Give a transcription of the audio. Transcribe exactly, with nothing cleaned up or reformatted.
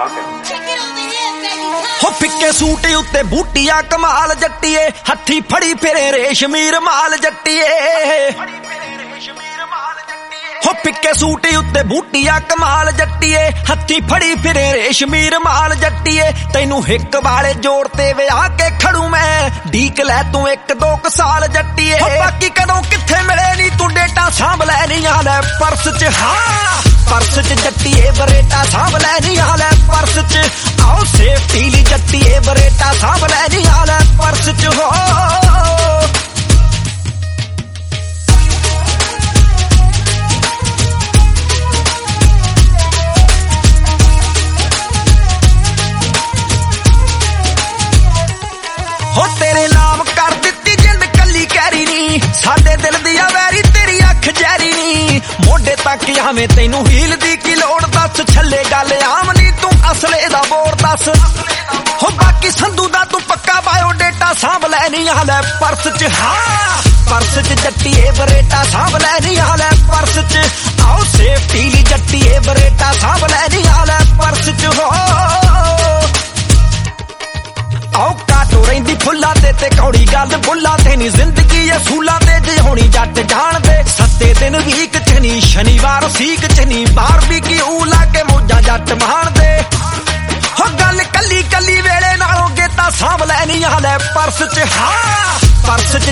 हो फिक्के सूट उत्ते बूटिया कमाल जट्टिए हथी फड़ी फिरे रेशमी रुमाल जट्टिए हो फिक्के सूट उत्ते बूटिया कमाल जट्टिए हथी फड़ी फिरे रेशमी रुमाल जट्टिए तैनू हिक वाले जोड़ ते विआह के खड़ू मैं डीक लै तू एक दो क साल जट्टिए बाकी कदों किथे मिले नी तू डेटा सांभ लै नी आले पर्स च हाँ पर्स च जट्टिए बरेटा सांभ लै नी आले पर्स च आओ सेफ्टी ली जट्टिए बरेटा सांभ लै नी आले पर्स च हो हो तेरे नाम कर दित्ती जिंद कली कैरी नी साडे दिल दिया वैरी तेरी अख जैरी नी मोढे तक आवें तैनू हील दी की लोड़ दस छले गल आम नी तू असले दा बोर दस हो बाकी संधू दा तू पक्का बायोडेटा सांभ लै नी आले पर्स च हाँ पर्स च जट्टिए बरेटा सांभ लै नी आले पर्स च आओ सेफ्टी ली जट्टिए बरेटा सांभ लै नी आले पर्स च हो आओ काटो रहिंदी फुल्लां ते ते कौड़ी गल बुल्लां ते नी जिंदगी असूलां ते जे होनी जट जान दे सत्ते दिन वीक च नी शनिवार सीक च नी बार भी की ऊला के मौजा जट मान दे हो गल कली कली वेले नालों गेता सांभ लै नी आले पर्स च हाँ पर्स